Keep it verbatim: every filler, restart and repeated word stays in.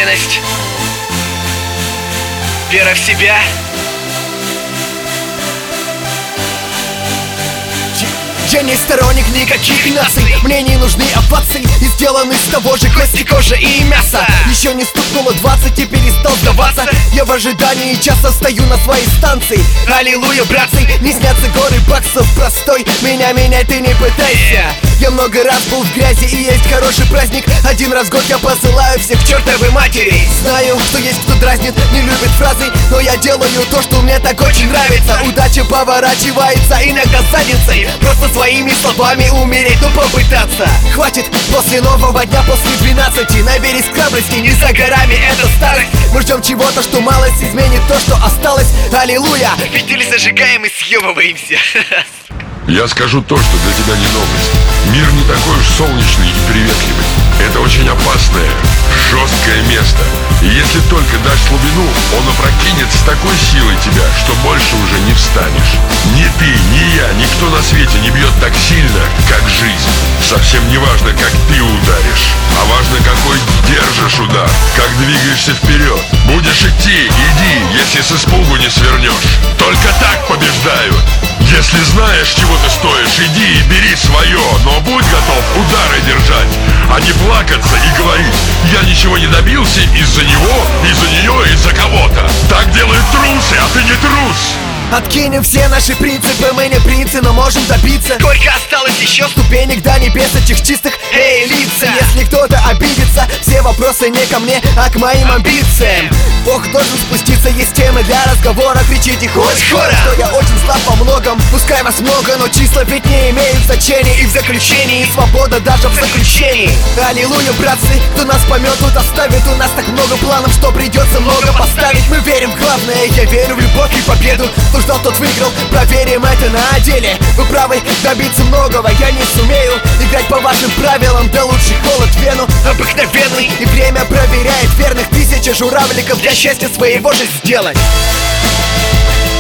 уверенность, вера в себя. Я не сторонник никаких наций, мне не нужны овации, и сделаны из того же кости, кожи и мяса. Еще не стукнуло двадцать и перестал сдаваться. Я в ожидании часто стою на своей станции. Аллилуйя, братцы, не снятся горы баксов простой. Меня менять ты не пытайся. Я много раз был в грязи, и есть хороший праздник. Один раз в год я посылаю всех к чертовой матери. Знаю, что есть кто дразнит, не любит фразы, но я делаю то, что мне так очень нравится. Удача поворачивается иногда задницей. Просто своими словами умереть, но попытаться. Хватит после нового дня, после двенадцати. Наберись храбрости, не за горами эта старость. Мы ждем чего-то, что малость изменит то, что осталось. Аллилуйя. Фитили зажигаем и съебываемся. Я скажу то, что для тебя не новость. Мир не такой уж солнечный и приветливый. Это очень опасное, жесткое место. И если только дашь слабину, он опрокинет с такой силой тебя, что больше уже не встанешь. Ни ты, ни я, никто на свете не бьет так сильно, как жизнь. Совсем не важно, как ты ударишь, а важно, какой держишь удар, как двигаешься вперед. Будешь идти, иди, если с испугу не свернешь. Только так побеждают. Если знаешь, чего ты стоишь, иди и бери свое, но будь готов удары держать, а не плакаться и говорить: я ничего не добился из-за него, из-за нее, из-за кого-то. Так делают трусы, а ты не трус. Откинем все наши принципы, мы не принцы, но можем добиться. Сколько осталось еще ступенек до небес этих чистых, эй, лица. Если кто-то обидится, все вопросы не ко мне, а к моим амбициям. Бог должен спуститься, есть темы для разговора. Кричите хоть скоро, что я очень слаб во многом. Пускай вас много, но числа ведь не имеют значения. И в заключении свобода даже в заключении. Аллилуйя, братцы, кто нас поймет, тут оставит. У нас так много планов, что придется много поставить. Мы верим в главное, я верю в любовь и победу. Кто ждал, тот выиграл, проверим это на деле. Вы правы, добиться многого я не сумею. Играть по вашим правилам, да лучше холод в вену. Обыкновенный, и время проверяет верных. Тысяча журавликов для счастья своего же сделать.